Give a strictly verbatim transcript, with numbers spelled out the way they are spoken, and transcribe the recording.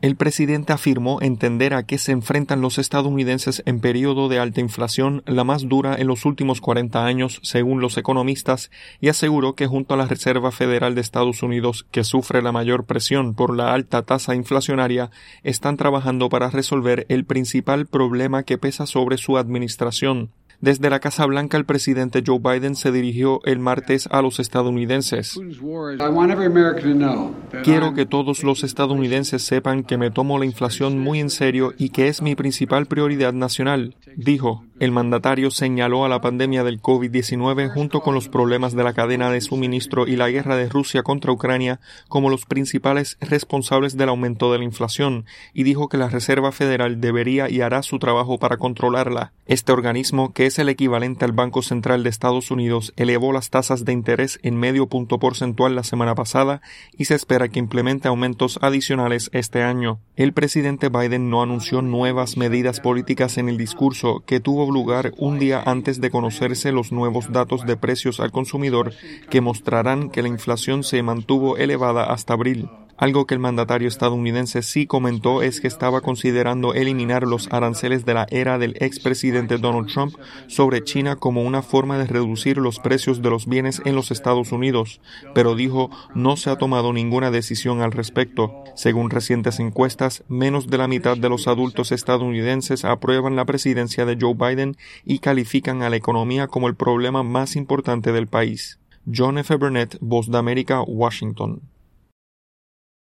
El presidente afirmó entender a qué se enfrentan los estadounidenses en periodo de alta inflación, la más dura en los últimos cuarenta años, según los economistas, y aseguró que junto a la Reserva Federal de Estados Unidos, que sufre la mayor presión por la alta tasa inflacionaria, están trabajando para resolver el principal problema que pesa sobre su administración. Desde la Casa Blanca, el presidente Joe Biden se dirigió el martes a los estadounidenses. Quiero que todos los estadounidenses sepan que me tomo la inflación muy en serio y que es mi principal prioridad nacional, dijo. El mandatario señaló a la pandemia del COVID diecinueve junto con los problemas de la cadena de suministro y la guerra de Rusia contra Ucrania como los principales responsables del aumento de la inflación y dijo que la Reserva Federal debería y hará su trabajo para controlarla. Este organismo, que es el equivalente al Banco Central de Estados Unidos, elevó las tasas de interés en medio punto porcentual la semana pasada y se espera que implemente aumentos adicionales este año. El presidente Biden no anunció nuevas medidas políticas en el discurso, que tuvo lugar un día antes de conocerse los nuevos datos de precios al consumidor que mostrarán que la inflación se mantuvo elevada hasta abril. Algo que el mandatario estadounidense sí comentó es que estaba considerando eliminar los aranceles de la era del expresidente Donald Trump sobre China como una forma de reducir los precios de los bienes en los Estados Unidos, pero dijo no se ha tomado ninguna decisión al respecto. Según recientes encuestas, menos de la mitad de los adultos estadounidenses aprueban la presidencia de Joe Biden y califican a la economía como el problema más importante del país. John F. Burnett, Voz de América, Washington.